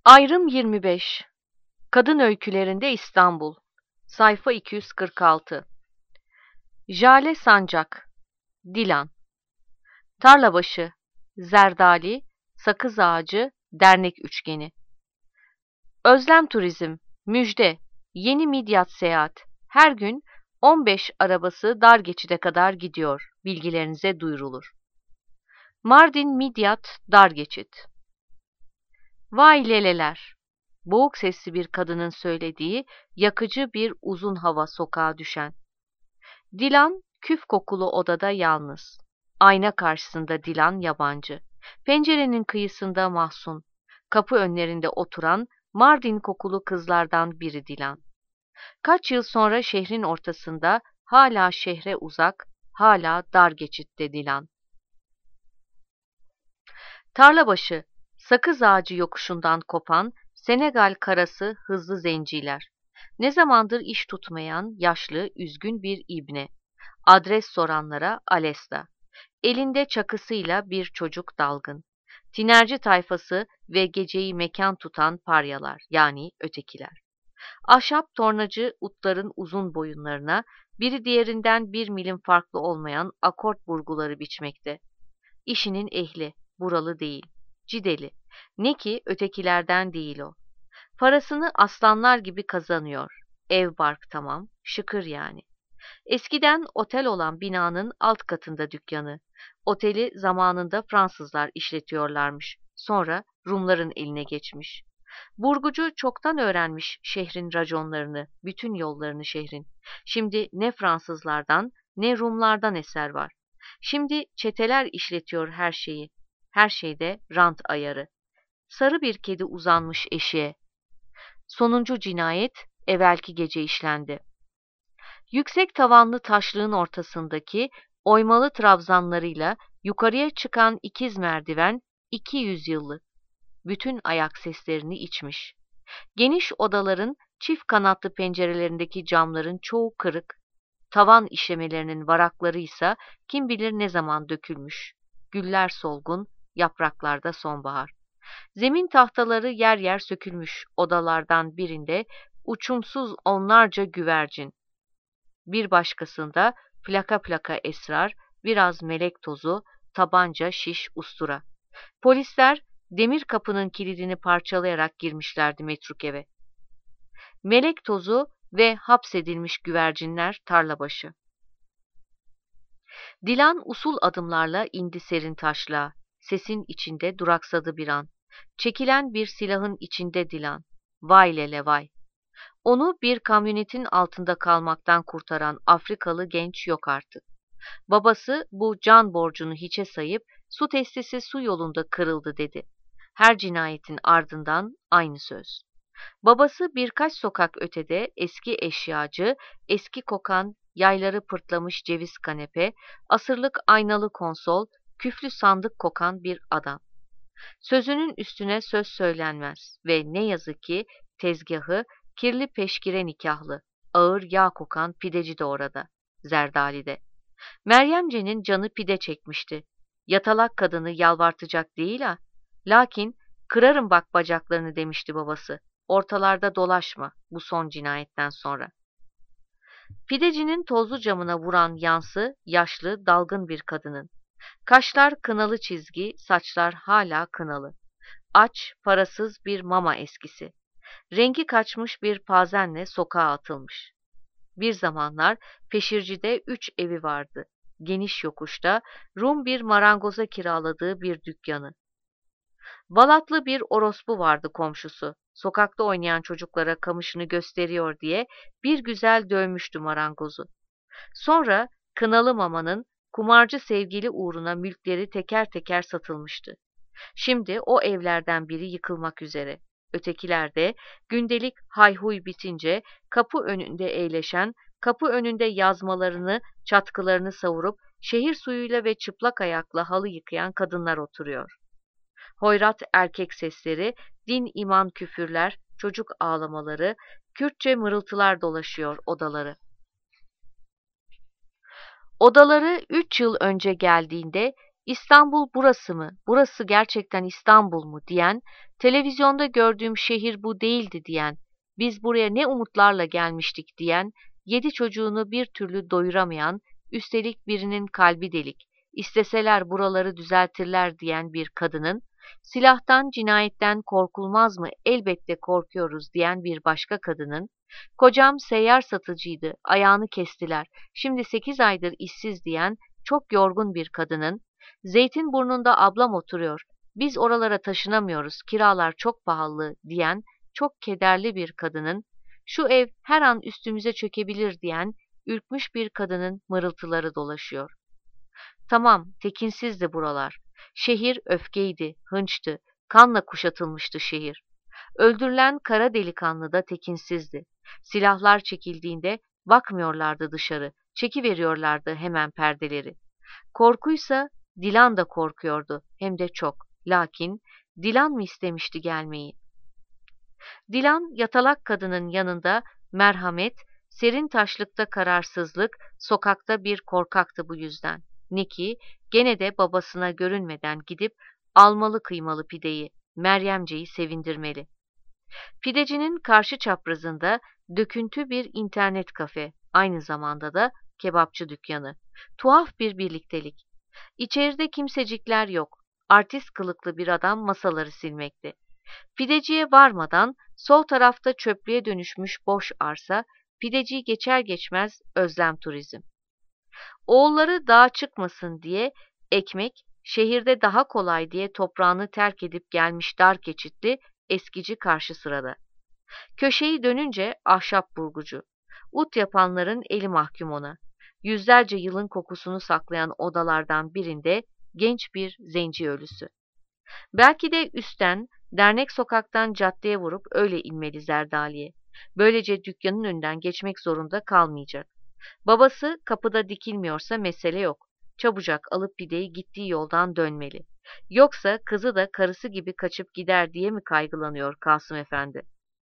Ayrım 25. Kadın Öykülerinde İstanbul. Sayfa 246. Jale Sancak. Dilan. Tarlabaşı. Zerdali. Sakız Ağacı. Dernek Üçgeni. Özlem Turizm. Müjde. Yeni Midyat Seyahat. Her gün 15 arabası Dargeçit'e kadar gidiyor. Bilgilerinize duyurulur. Mardin Midyat Dargeçit. Vay leleler! Boğuk sesli bir kadının söylediği yakıcı bir uzun hava sokağa düşen. Dilan küf kokulu odada yalnız. Ayna karşısında Dilan yabancı. Pencerenin kıyısında Mahsun. Kapı önlerinde oturan Mardin kokulu kızlardan biri Dilan. Kaç yıl sonra şehrin ortasında, hala şehre uzak, hala dar geçitte Dilan. Tarlabaşı, Sakız Ağacı yokuşundan kopan Senegal karası hızlı zenciler. Ne zamandır iş tutmayan, yaşlı, üzgün bir ibne. Adres soranlara Alesta. Elinde çakısıyla bir çocuk dalgın. Tinerci tayfası ve geceyi mekan tutan paryalar, yani ötekiler. Ahşap tornacı utların uzun boyunlarına, biri diğerinden bir milim farklı olmayan akort burguları biçmekte. İşinin ehli, buralı değil, cideli. Ne ki ötekilerden değil o. Parasını aslanlar gibi kazanıyor. Ev bark tamam, şıkır yani. Eskiden otel olan binanın alt katında dükkanı. Oteli zamanında Fransızlar işletiyorlarmış. Sonra Rumların eline geçmiş. Burgucu çoktan öğrenmiş şehrin raconlarını, bütün yollarını şehrin. Şimdi ne Fransızlardan ne Rumlardan eser var. Şimdi çeteler işletiyor her şeyi. Her şeyde rant ayarı. Sarı bir kedi uzanmış eşiğe. Sonuncu cinayet evvelki gece işlendi. Yüksek tavanlı taşlığın ortasındaki oymalı trabzanlarıyla yukarıya çıkan ikiz merdiven 200 yıllık. Bütün ayak seslerini içmiş. Geniş odaların çift kanatlı pencerelerindeki camların çoğu kırık. Tavan işlemelerinin varakları ise kim bilir ne zaman dökülmüş. Güller solgun, yapraklarda sonbahar. Zemin tahtaları yer yer sökülmüş, odalardan birinde uçumsuz onlarca güvercin. Bir başkasında plaka plaka esrar, biraz melek tozu, tabanca, şiş, ustura. Polisler demir kapının kilidini parçalayarak girmişlerdi metruk eve. Melek tozu ve hapsedilmiş güvercinler tarlabaşı. Dilan usul adımlarla indi serin taşlığa. Sesin içinde duraksadı bir an. Çekilen bir silahın içinde Dilan. Vay lele vay. Onu bir kamyonetin altında kalmaktan kurtaran Afrikalı genç yok artık. Babası bu can borcunu hiçe sayıp su testisi su yolunda kırıldı dedi. Her cinayetin ardından aynı söz. Babası birkaç sokak ötede eski eşyacı, eski kokan yayları pırtlamış ceviz kanepe, asırlık aynalı konsol, küflü sandık kokan bir adam. Sözünün üstüne söz söylenmez ve ne yazık ki tezgahı kirli peşkire nikahlı, ağır yağ kokan pideci de orada, Zerdali'de. Meryemce'nin canı pide çekmişti. Yatalak kadını yalvartacak değil ha. Lakin kırarım bak bacaklarını demişti babası. Ortalarda dolaşma bu son cinayetten sonra. Pidecinin tozlu camına vuran yansı yaşlı, dalgın bir kadının. Kaşlar kınalı çizgi, saçlar hala kınalı. Aç, parasız bir mama eskisi. Rengi kaçmış bir pazenle sokağa atılmış. Bir zamanlar Peşirci'de 3 evi vardı. Geniş yokuşta Rum bir marangoza kiraladığı bir dükkanı. Balatlı bir orospu vardı komşusu. Sokakta oynayan çocuklara kamışını gösteriyor diye bir güzel dövmüştü marangozu. Sonra Kınalı Mama'nın kumarcı sevgili uğruna mülkleri teker teker satılmıştı. Şimdi o evlerden biri yıkılmak üzere. Ötekiler de gündelik hayhuy bitince kapı önünde eğleşen, kapı önünde yazmalarını, çatkılarını savurup şehir suyuyla ve çıplak ayakla halı yıkayan kadınlar oturuyor. Hoyrat erkek sesleri, din iman küfürler, çocuk ağlamaları, Kürtçe mırıltılar dolaşıyor odaları. Odaları 3 yıl önce geldiğinde İstanbul burası mı? Burası gerçekten İstanbul mu diyen, televizyonda gördüğüm şehir bu değildi diyen, biz buraya ne umutlarla gelmiştik diyen, 7 çocuğunu bir türlü doyuramayan, üstelik birinin kalbi delik, isteseler buraları düzeltirler diyen bir kadının, silahtan, cinayetten korkulmaz mı? Elbette korkuyoruz diyen bir başka kadının, kocam seyyar satıcıydı, ayağını kestiler, şimdi 8 aydır işsiz diyen çok yorgun bir kadının, Zeytinburnu'nda ablam oturuyor, biz oralara taşınamıyoruz, kiralar çok pahalı diyen çok kederli bir kadının, şu ev her an üstümüze çökebilir diyen ürkmüş bir kadının mırıltıları dolaşıyor. Tamam, tekinsizdi buralar. Şehir öfkeydi, hınçtı, kanla kuşatılmıştı şehir. Öldürülen kara delikanlı da tekinsizdi. Silahlar çekildiğinde bakmıyorlardı dışarı, çekiveriyorlardı hemen perdeleri. Korkuysa Dilan da korkuyordu, hem de çok. Lakin Dilan mı istemişti gelmeyi? Dilan yatalak kadının yanında merhamet, serin taşlıkta kararsızlık, sokakta bir korkaktı bu yüzden. Niki gene de babasına görünmeden gidip almalı kıymalı pideyi, Meryemce'yi sevindirmeli. Pidecinin karşı çaprazında döküntü bir internet kafe, aynı zamanda da kebapçı dükkanı. Tuhaf bir birliktelik. İçeride kimsecikler yok. Artist kılıklı bir adam masaları silmekte. Pideciye varmadan sol tarafta çöplüğe dönüşmüş boş arsa, pideciyi geçer geçmez özlem turizm. Oğulları dağa çıkmasın diye ekmek, şehirde daha kolay diye toprağını terk edip gelmiş dar geçitli eskici karşı sırada. Köşeyi dönünce ahşap burgucu. Ut yapanların eli mahkum ona. Yüzlerce yılın kokusunu saklayan odalardan birinde genç bir zenci ölüsü. Belki de üstten, dernek sokaktan caddeye vurup öyle inmeli Zerdaliye. Böylece dükkanın önünden geçmek zorunda kalmayacak. Babası kapıda dikilmiyorsa mesele yok. Çabucak alıp pideyi gittiği yoldan dönmeli. Yoksa kızı da karısı gibi kaçıp gider diye mi kaygılanıyor Kasım Efendi?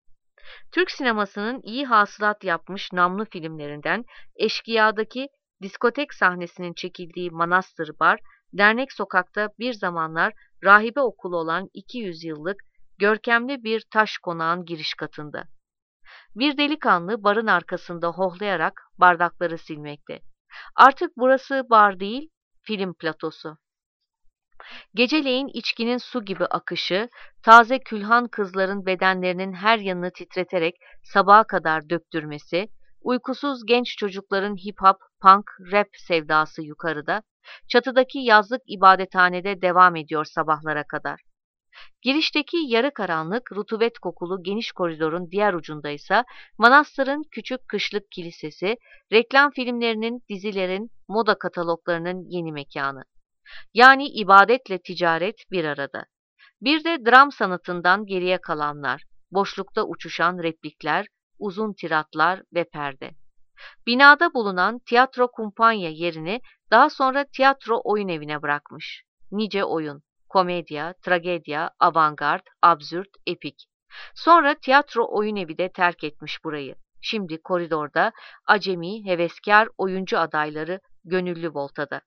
Türk sinemasının iyi hasılat yapmış namlı filmlerinden Eşkıya'daki diskotek sahnesinin çekildiği Manastır Bar, dernek sokakta bir zamanlar rahibe okulu olan 200 yıllık görkemli bir taş konağın giriş katında. Bir delikanlı barın arkasında hohlayarak bardakları silmekte. Artık burası bar değil, film platosu. Geceleyin içkinin su gibi akışı, taze külhan kızların bedenlerinin her yanını titreterek sabaha kadar döktürmesi, uykusuz genç çocukların hip hop, punk, rap sevdası yukarıda, çatıdaki yazlık ibadethanede devam ediyor sabahlara kadar. Girişteki yarı karanlık, rutubet kokulu geniş koridorun diğer ucundaysa manastırın küçük kışlık kilisesi, reklam filmlerinin, dizilerin, moda kataloglarının yeni mekanı. Yani ibadetle ticaret bir arada. Bir de dram sanatından geriye kalanlar, boşlukta uçuşan replikler, uzun tiratlar ve perde. Binada bulunan tiyatro kumpanya yerini daha sonra tiyatro oyun evine bırakmış. Nice oyun, komedya, tragedya, avantgard, absürt, epik. Sonra tiyatro oyun evi de terk etmiş burayı. Şimdi koridorda acemi, heveskar oyuncu adayları gönüllü voltada.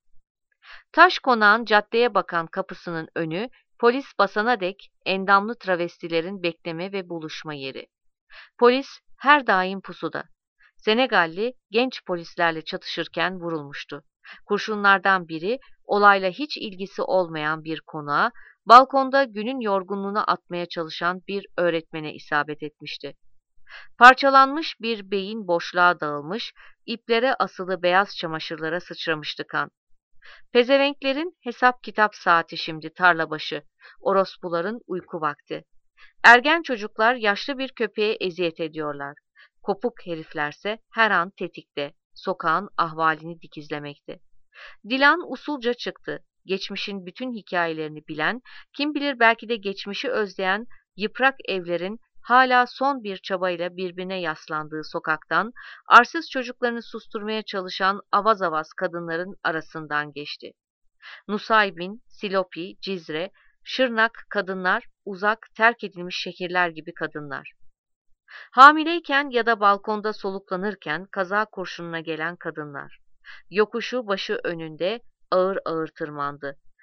Taş konağın caddeye bakan kapısının önü, polis basana dek endamlı travestilerin bekleme ve buluşma yeri. Polis her daim pusuda. Senegalli genç polislerle çatışırken vurulmuştu. Kurşunlardan biri olayla hiç ilgisi olmayan bir konağa, balkonda günün yorgunluğunu atmaya çalışan bir öğretmene isabet etmişti. Parçalanmış bir beyin boşluğa dağılmış, iplere asılı beyaz çamaşırlara sıçramıştı kan. Pezevenklerin hesap kitap saati şimdi tarlabaşı, orospuların uyku vakti. Ergen çocuklar yaşlı bir köpeğe eziyet ediyorlar. Kopuk heriflerse her an tetikte, sokağın ahvalini dikizlemekte. Dilan usulca çıktı. Geçmişin bütün hikayelerini bilen, kim bilir belki de geçmişi özleyen yıprak evlerin hala son bir çabayla birbirine yaslandığı sokaktan, arsız çocuklarını susturmaya çalışan avaz avaz kadınların arasından geçti. Nusaybin, Silopi, Cizre, Şırnak kadınlar, uzak, terk edilmiş şehirler gibi kadınlar. Hamileyken ya da balkonda soluklanırken kaza kurşununa gelen kadınlar. Yokuşu başı önünde ağır ağır tırmandı.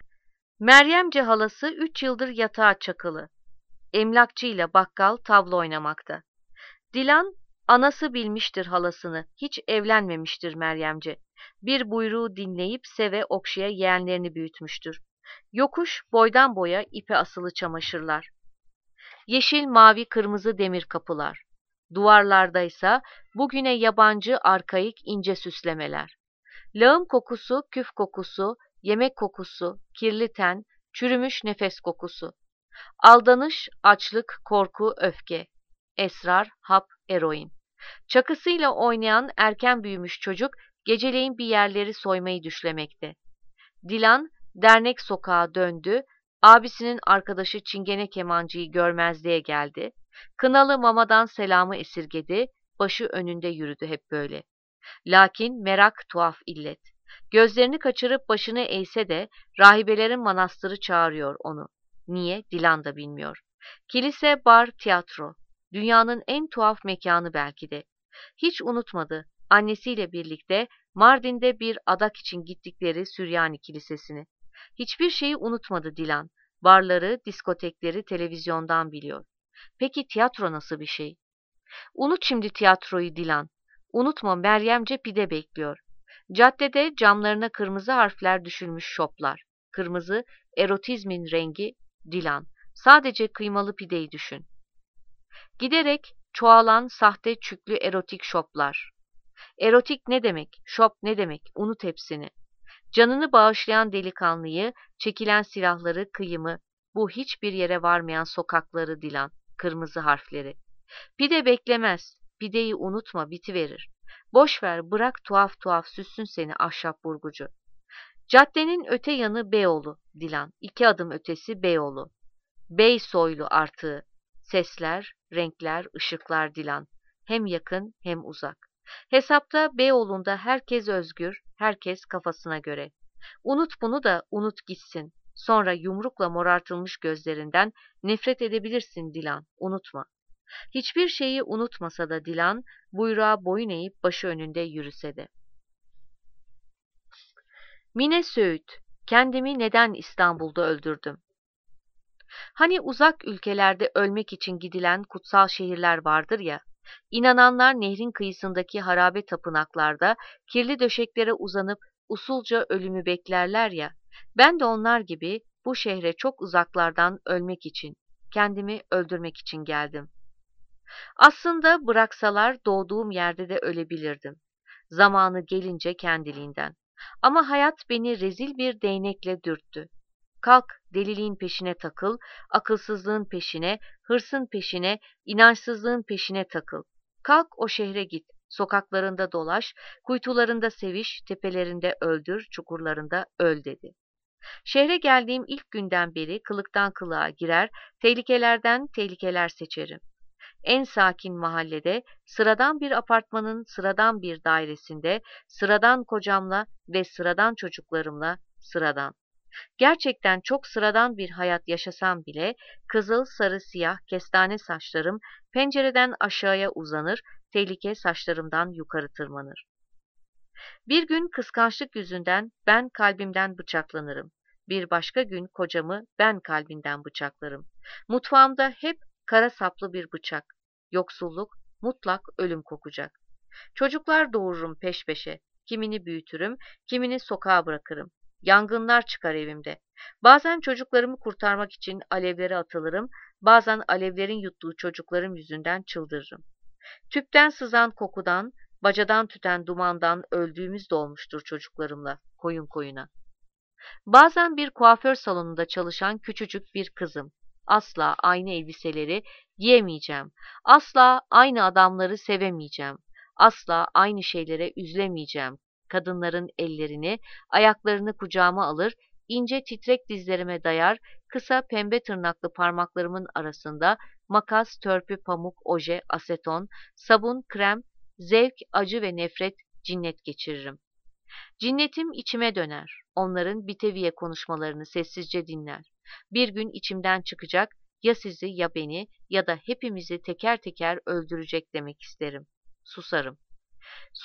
Meryemce halası 3 yıldır yatağa çakılı. Emlakçıyla bakkal tavla oynamakta. Dilan, anası bilmiştir halasını, hiç evlenmemiştir Meryemce. Bir buyruğu dinleyip seve okşaya yeğenlerini büyütmüştür. Yokuş boydan boya ipe asılı çamaşırlar. Yeşil, mavi, kırmızı demir kapılar. Duvarlardaysa bugüne yabancı arkaik ince süslemeler. Lağım kokusu, küf kokusu, yemek kokusu, kirli ten, çürümüş nefes kokusu. Aldanış, açlık, korku, öfke. Esrar, hap, eroin. Çakısıyla oynayan erken büyümüş çocuk geceleyin bir yerleri soymayı düşlemekte. Dilan dernek sokağa döndü, abisinin arkadaşı Çingene kemancıyı görmezliğe geldi. Kınalı mamadan selamı esirgedi, başı önünde yürüdü hep böyle. Lakin merak tuhaf illet. Gözlerini kaçırıp başını eğse de rahibelerin manastırı çağırıyor onu. Niye? Dilan da bilmiyor. Kilise, bar, tiyatro. Dünyanın en tuhaf mekanı belki de. Hiç unutmadı annesiyle birlikte Mardin'de bir adak için gittikleri Süryani Kilisesi'ni. Hiçbir şeyi unutmadı Dilan. Barları, diskotekleri televizyondan biliyor. Peki tiyatro nasıl bir şey? Unut şimdi tiyatroyu Dilan. Unutma Meryemce pide bekliyor. Caddede camlarına kırmızı harfler düşülmüş şoplar. Kırmızı, erotizmin rengi Dilan. Sadece kıymalı pideyi düşün. Giderek çoğalan sahte çüklü erotik şoplar. Erotik ne demek, şop ne demek, unut hepsini. Canını bağışlayan delikanlıyı, çekilen silahları, kıyımı, bu hiçbir yere varmayan sokakları Dilan, kırmızı harfleri. Pide beklemez, pideyi unutma bitiverir. Boş ver, bırak tuhaf tuhaf süssün seni ahşap burgucu. Caddenin öte yanı Beyoğlu, Dilan, 2 adım ötesi Beyoğlu. Bey soylu artığı. Sesler, renkler, ışıklar Dilan. Hem yakın hem uzak. Hesapta Beyoğlu'nda herkes özgür, herkes kafasına göre. Unut bunu da unut gitsin. Sonra yumrukla morartılmış gözlerinden nefret edebilirsin Dilan, unutma. Hiçbir şeyi unutmasa da Dilan, buyruğa boyun eğip başı önünde yürüse de. Mine Söğüt, kendimi neden İstanbul'da öldürdüm? Hani uzak ülkelerde ölmek için gidilen kutsal şehirler vardır ya, inananlar nehrin kıyısındaki harabe tapınaklarda kirli döşeklere uzanıp usulca ölümü beklerler ya, ben de onlar gibi bu şehre çok uzaklardan ölmek için, kendimi öldürmek için geldim. Aslında bıraksalar doğduğum yerde de ölebilirdim. Zamanı gelince kendiliğinden. Ama hayat beni rezil bir değnekle dürttü. Kalk, deliliğin peşine takıl, akılsızlığın peşine, hırsın peşine, inançsızlığın peşine takıl. Kalk o şehre git, sokaklarında dolaş, kuytularında seviş, tepelerinde öldür, çukurlarında öl dedi. Şehre geldiğim ilk günden beri kılıktan kılığa girer, tehlikelerden tehlikeler seçerim. En sakin mahallede, sıradan bir apartmanın sıradan bir dairesinde, sıradan kocamla ve sıradan çocuklarımla sıradan. Gerçekten çok sıradan bir hayat yaşasam bile kızıl, sarı, siyah, kestane saçlarım pencereden aşağıya uzanır, tehlike saçlarımdan yukarı tırmanır. Bir gün kıskançlık yüzünden ben kalbimden bıçaklanırım. Bir başka gün kocamı ben kalbinden bıçaklarım. Mutfağımda hep kara saplı bir bıçak. Yoksulluk, mutlak ölüm kokacak. Çocuklar doğururum peş peşe. Kimini büyütürüm, kimini sokağa bırakırım. Yangınlar çıkar evimde. Bazen çocuklarımı kurtarmak için alevlere atılırım, bazen alevlerin yuttuğu çocuklarım yüzünden çıldırırım. Tüpten sızan kokudan, bacadan tüten dumandan öldüğümüz de olmuştur çocuklarımla, koyun koyuna. Bazen bir kuaför salonunda çalışan küçücük bir kızım. Asla aynı elbiseleri giyemeyeceğim. Asla aynı adamları sevemeyeceğim. Asla aynı şeylere üzülemeyeceğim. Kadınların ellerini, ayaklarını kucağıma alır, ince titrek dizlerime dayar, kısa pembe tırnaklı parmaklarımın arasında makas, törpü, pamuk, oje, aseton, sabun, krem, zevk, acı ve nefret, cinnet geçiririm. Cinnetim içime döner. Onların biteviye konuşmalarını sessizce dinler. Bir gün içimden çıkacak, ya sizi ya beni ya da hepimizi teker teker öldürecek demek isterim. Susarım.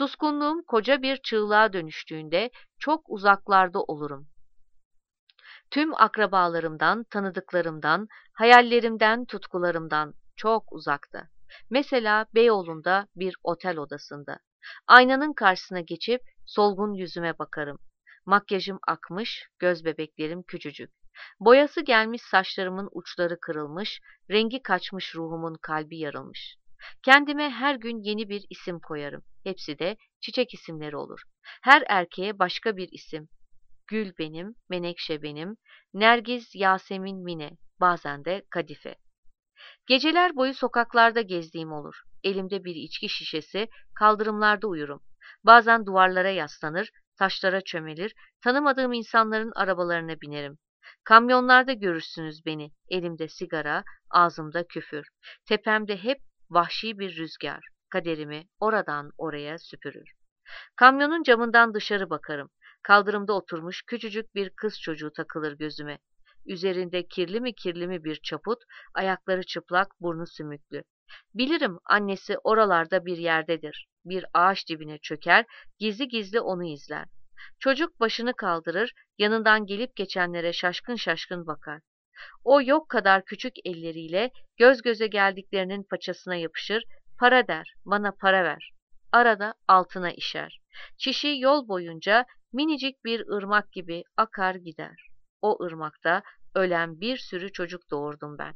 Suskunluğum koca bir çığlığa dönüştüğünde çok uzaklarda olurum. Tüm akrabalarımdan, tanıdıklarımdan, hayallerimden, tutkularımdan çok uzakta. Mesela Beyoğlu'nda bir otel odasında. Aynanın karşısına geçip solgun yüzüme bakarım. Makyajım akmış, göz bebeklerim küçücük. Boyası gelmiş saçlarımın uçları kırılmış, rengi kaçmış ruhumun kalbi yarılmış. Kendime her gün yeni bir isim koyarım. Hepsi de çiçek isimleri olur. Her erkeğe başka bir isim. Gül benim, Menekşe benim, Nergiz, Yasemin, Mine, bazen de Kadife. Geceler boyu sokaklarda gezdiğim olur. Elimde bir içki şişesi, kaldırımlarda uyurum. Bazen duvarlara yaslanır, taşlara çömelir, tanımadığım insanların arabalarına binerim. Kamyonlarda görürsünüz beni, elimde sigara, ağzımda küfür. Tepemde hep vahşi bir rüzgar, kaderimi oradan oraya süpürür. Kamyonun camından dışarı bakarım. Kaldırımda oturmuş küçücük bir kız çocuğu takılır gözüme. Üzerinde kirli mi bir çaput, ayakları çıplak, burnu sümüklü. Bilirim annesi oralarda bir yerdedir. Bir ağaç dibine çöker, gizli gizli onu izler. Çocuk başını kaldırır, yanından gelip geçenlere şaşkın şaşkın bakar. O yok kadar küçük elleriyle göz göze geldiklerinin paçasına yapışır, para der, bana para ver. Arada altına işer. Çişi yol boyunca minicik bir ırmak gibi akar gider. O ırmakta ölen bir sürü çocuk doğurdum ben.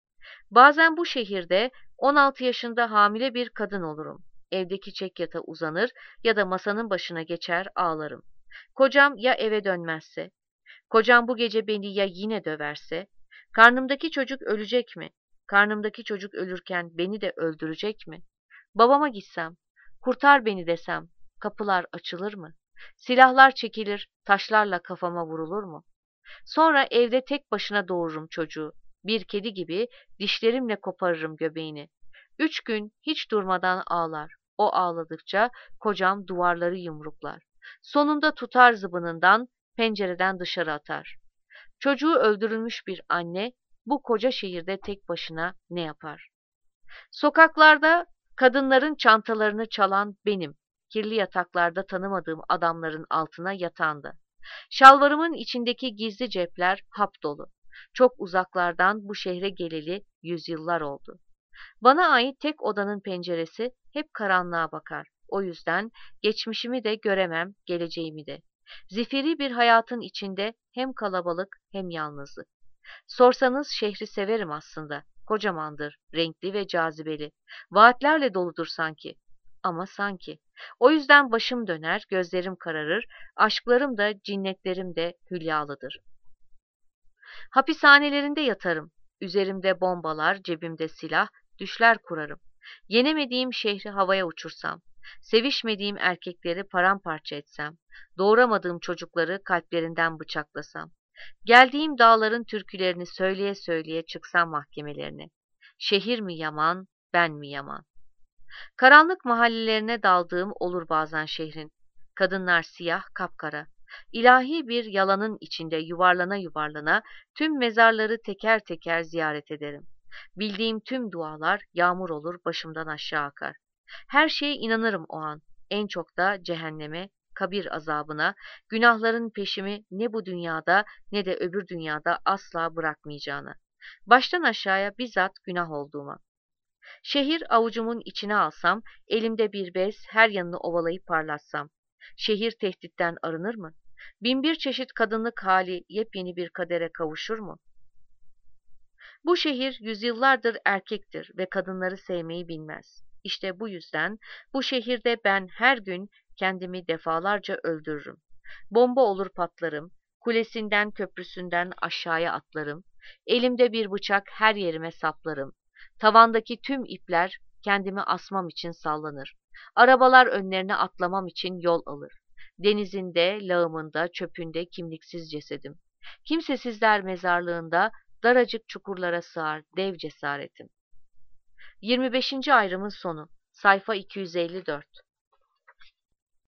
Bazen bu şehirde 16 yaşında hamile bir kadın olurum. Evdeki çekyata uzanır ya da masanın başına geçer ağlarım. Kocam ya eve dönmezse? Kocam bu gece beni ya yine döverse? Karnımdaki çocuk ölecek mi? Karnımdaki çocuk ölürken beni de öldürecek mi? Babama gitsem, kurtar beni desem, kapılar açılır mı? Silahlar çekilir, taşlarla kafama vurulur mu? Sonra evde tek başına doğururum çocuğu. Bir kedi gibi dişlerimle koparırım göbeğini. 3 gün hiç durmadan ağlar. O ağladıkça kocam duvarları yumruklar. Sonunda tutar zıbınından, pencereden dışarı atar. Çocuğu öldürülmüş bir anne bu koca şehirde tek başına ne yapar? Sokaklarda kadınların çantalarını çalan benim. Kirli yataklarda tanımadığım adamların altına yatağında. Şalvarımın içindeki gizli cepler hap dolu. Çok uzaklardan bu şehre geleli yüzyıllar oldu. Bana ait tek odanın penceresi hep karanlığa bakar. O yüzden geçmişimi de göremem, geleceğimi de. Zifiri bir hayatın içinde hem kalabalık hem yalnızlık. Sorsanız şehri severim aslında. Kocamandır, renkli ve cazibeli. Vaatlerle doludur sanki. Ama sanki. O yüzden başım döner, gözlerim kararır, aşklarım da cinnetlerim de hülyalıdır. Hapishanelerinde yatarım. Üzerimde bombalar, cebimde silah, düşler kurarım. Yenemediğim şehri havaya uçursam, sevişmediğim erkekleri paramparça etsem, doğuramadığım çocukları kalplerinden bıçaklasam, geldiğim dağların türkülerini söyleye söyleye çıksam mahkemelerine. Şehir mi yaman, ben mi yaman? Karanlık mahallelerine daldığım olur bazen şehrin. Kadınlar siyah, kapkara. İlahi bir yalanın içinde yuvarlana yuvarlana tüm mezarları teker teker ziyaret ederim. Bildiğim tüm dualar yağmur olur başımdan aşağı akar. Her şeye inanırım o an. En çok da cehenneme, kabir azabına, günahların peşimi ne bu dünyada ne de öbür dünyada asla bırakmayacağına. Baştan aşağıya bizzat günah olduğuma. Şehir avucumun içine alsam, elimde bir bez her yanını ovalayıp parlatsam. Şehir tehditten arınır mı? Binbir çeşit kadınlık hali yepyeni bir kadere kavuşur mu? Bu şehir yüzyıllardır erkektir ve kadınları sevmeyi bilmez. İşte bu yüzden bu şehirde ben her gün kendimi defalarca öldürürüm. Bomba olur patlarım, kulesinden köprüsünden aşağıya atlarım, elimde bir bıçak her yerime saplarım. Tavandaki tüm ipler kendimi asmam için sallanır. Arabalar önlerine atlamam için yol alır. Denizinde, lağımında, çöpünde kimliksiz cesedim. Kimsesizler mezarlığında daracık çukurlara sığar dev cesaretim. 25. ayrımın sonu. Sayfa 254.